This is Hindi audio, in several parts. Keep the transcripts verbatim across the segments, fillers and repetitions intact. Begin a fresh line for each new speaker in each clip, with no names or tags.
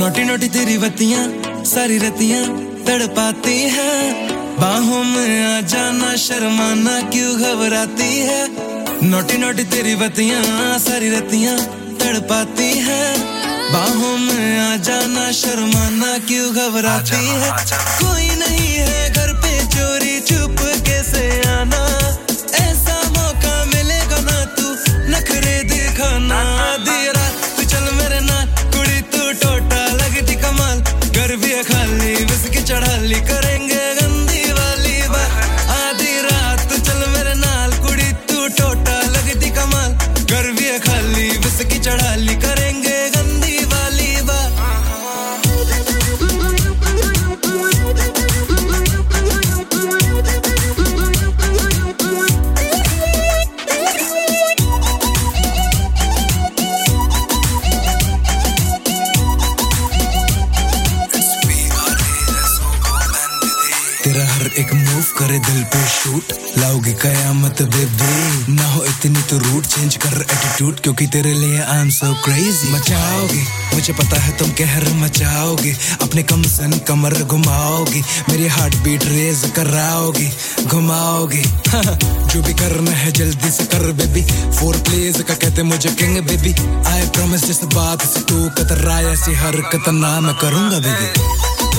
नोटी नोटी तेरी बत्तियां सारी रतियां तड़पाती है बाहों में आ जाना शर्माना क्यों घबराती है नोटी नोटी तेरी बत्तियां सारी रतियां तड़पाती है बाहों में आ जाना शर्माना क्यों घबराती है कोई नहीं है घर पे चोरी चुप कैसे आना ऐसा मौका मिलेगा ना तू नखरे दिखाना आधी रात तू चल मेरे नाल कुड़ी तू टोटा लगती कमाल घर भी खाली विस्की चढ़ा ली करेंगे गंदी वाली बात आधी रात तू चल मेरे नाल कुड़ी तू टोटा लगती कमाल घर भी खाली विस्की चढ़ा ली करेंगे गंदी वाली बात तेरा हर एक मूव करे दिल पे शूट लाओगी कयामत बेबी ना हो इतनी तो रूट चेंज कर एटीट्यूड क्योंकि तेरे लिए आई एम सो क्रेजी मचाओगी मुझे पता है तुम कहर मचाओगी अपने कम सन कमर घुमाओगी मेरी हार्ट बीट रेज कराओगी घुमाओगी जो भी करना है जल्दी से कर बेबी फोर प्लेज का कहते मुझे किंग बेबी आई प्रॉमिस जिस बात से तू कतराया ऐसी हरकत ना मैं करूंगा बेबी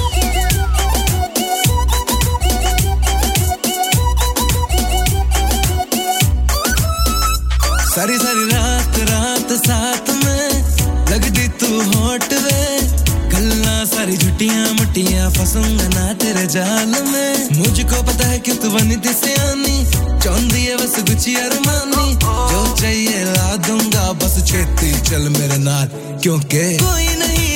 सारी सारी रात रात साथ में लगदी तू होट वे गल्ला सारी झुटियां मुटियां फसूंगा ना तेरे जाल में मुझको पता है कि तू बनी थी सियानी चौंदी है बस गुची अरमानी जो चाहिए ला दूंगा बस छेती चल मेरे नाल क्योंकि कोई नहीं